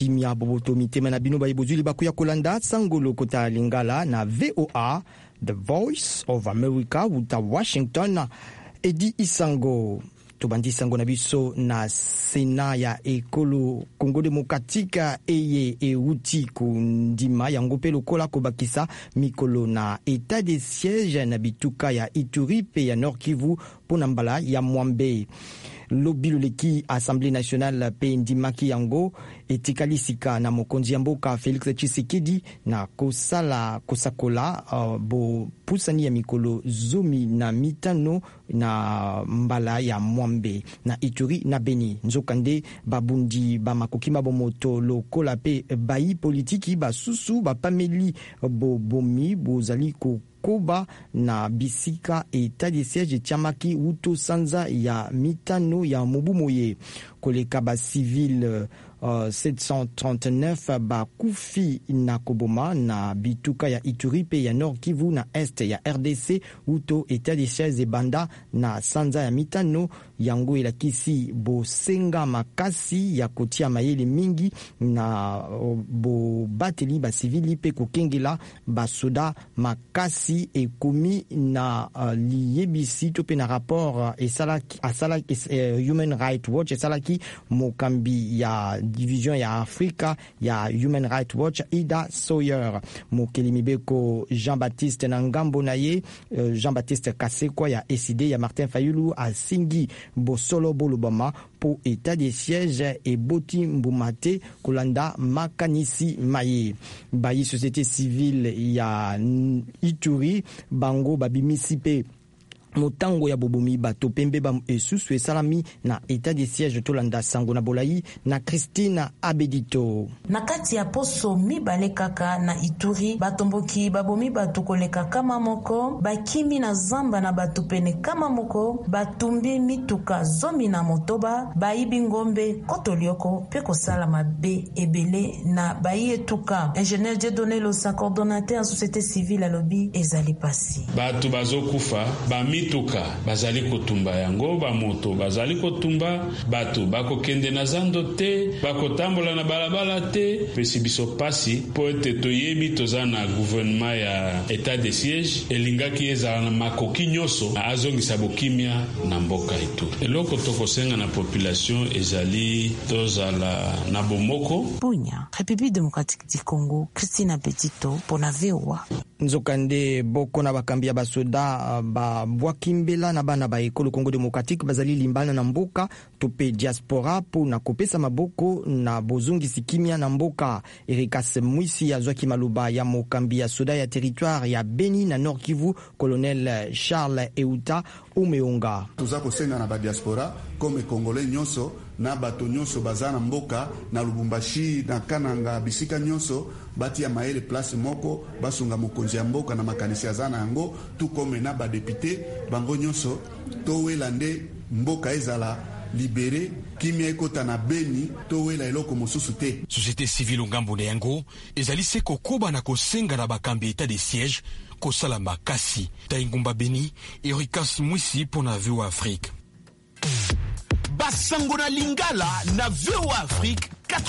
Imia boboto mitema na bino bayebozuli bakuya kolanda sangolo kota lingala na VOA, The Voice of America, wuta Washington, Edi Isango. Tobandi sango na biso na Sena ya ekolo Congo Demokratika eye euti kundima yango pe lokola kobakisa mikolo na état de siège na bituka ya Ituri pe ya Nord Kivu pona mbala ya Mwambe. Lobilo leki Assemblée nationale pe ndimaki yango etikalisika na mokonzi ya mboka Félix Tshisekedi na kosakola bo pusani ya mikolo zomi na mitano na mbala ya Mwambe na Ituri na Beni. Nzokande babundi ba makokima bomoto lokola pe bayi politiki basusu bapameli bobomi bozali koba na bisika état de siège tiamaki uto sanza ya mitano ya mobu moye koleka ba civil 739 bakufi na koboma na bituka ya Ituri pe ya Nord Kivu na Est ya RDC uto état de siège banda na sanza ya mitano yango elakisi bosenga makasi ya kotia mayele mingi na bo bateli ba civili pe kokengela basoda makasi ekomi na liyebisi to pe na rapport esalaki Human Rights Watch esalaki mokambi ya division ya Afrika ya Human Rights Watch Ida Sawyer mokeli mibeko Jean-Baptiste Nangambo na ye Jean-Baptiste Kasekwa ya ECD ya Martin Fayulu asingi bosolo bolobama po état de siège et boti mbumate kolanda makanisi maye bayi société civile ya Ituri bango babimisi pe motango ya bobomi bato pembe ba esusu esalami na état de siège tolanda sango na bolai na Christina Abedito. Na kati ya poso mibale kaka na Ituri batomboki babomi bato koleka kama moko bakimi na zamba na bato pene kama moko batumbi mituka zomi na motoba bayibi ngombe kotolioko pe kosala mabe ebele na bayi etuka. Ingénieur Dieudonné Losa, coordonnateur en société civile à lobby ezali pasi bato bazokufa bami mituka bazali kotumba yango bamoto bazali kotumba bato bakokende na zando te bakotambola na balabala te pesi biso pasi po ete toyebi toza na gouvernement ya état de siège elingaki ezala na makoki nyonso azongisa bokimia na mboka etu eloko tokosenga na population ezali tozala na bomoko. Bunya, République démocratique du Congo, Christina Petito pour na VOA. Nzokande boko na bakambi ya basoda ba bwakimbela na bana ba ekolo Congo Démocratique bazali limbana na mboka tope diaspora po na kopesa maboko na bozungi sikimia na mboka. Erikas Mwisi azwaki maluba ya mokambi ya soda ya territoire ya Beni na Nord Kivu colonel Charles Euta Umeonga. Tuza kosenga na ba diaspora comme congolais nyonso na bato nyonso bazana mboka na Lubumbashi na Kananga bisika nyonso bati ya maele place moko basunga mokonzi ya mboka na makanisi ya zana yango tout comme na ba député bango nyonso to welande mboka ezala libéré kimia ekota na Beni to wela eloko mosusu te. Société civile ngambo na yango ezali se kokoba na kosenga na bakambi état de siège kosala makasi taingumba Beni. Erikas Mwisi pona VOA Afrique. Basango na Lingala na VOA Afrique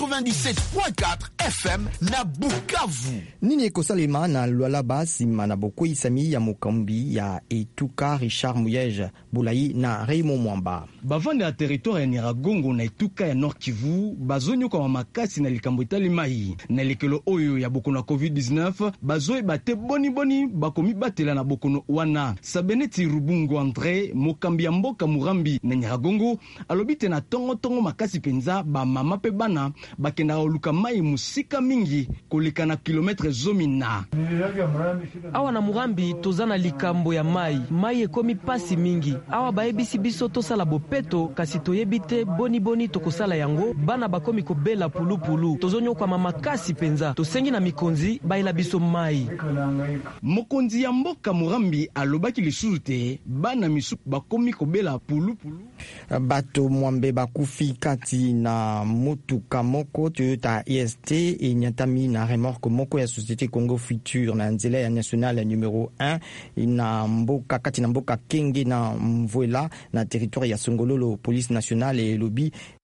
97.4 FM na Bukavu. Nini ekosalema na Lualaba sima na boko isami ya mokambi ya Etuka Richard Muyej Boulayi na Raymond Mwamba. Bavanda ya territoire ya Nyiragongo na Etuka ya Nord Kivu bazonyo kwa makasi na likambo etali mai na lekelo oyo ya bokono na COVID-19 bazoe bate boni bakomi batela na bokono wana. Sabeneti Rubungo André mokambi ya mboka Murambi na Nyiragongo alobite na tongo makasi penza ba mama pe bana bakenda oluka mai musika mingi koleka na kilometre zomi na. Awa na Murambi tozana likambo ya mai ekomi pasi mingi. Awa baebisi biso tosala bopeto kasi toyebite boni tokosala yango bana bakomi kobela pulupulu. Tozonyo kwa mama kasi penza tosengi na mikonzi baila biso mai. Mokonzi ya mboka Murambi alobaki lisusu te bana misu bakomi kobela pulupulu. Bato Mwambe bakufi kati na motuka moko Toyota IST et nyatami na remorque moko ya Société Congo Future na nzela ya nationale numéro 1 na mboka kati na mboka Kenge na Mvwela na territoire ya Songololo. Police nationale et lobby